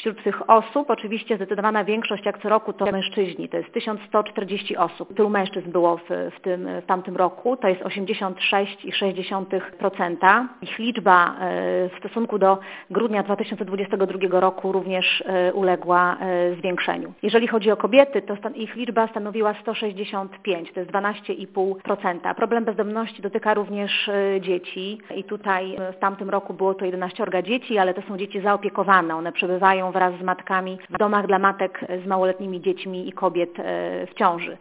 Wśród tych osób oczywiście zdecydowana większość jak co roku to mężczyźni, to jest 1140 osób. Tylu mężczyzn było w tamtym roku, to jest 86,6%. Ich liczba w stosunku do grudnia 2022 roku również uległa zwiększeniu. Jeżeli chodzi o kobiety, to ich liczba stanowiła 165, to jest 12,5%. Problem bezdomności dotyka również dzieci i tutaj w tamtym roku było to 11 dzieci, ale to są dzieci zaopiekowane. One przebywają wraz z matkami w domach dla matek z małoletnimi dziećmi i kobiet w ciąży.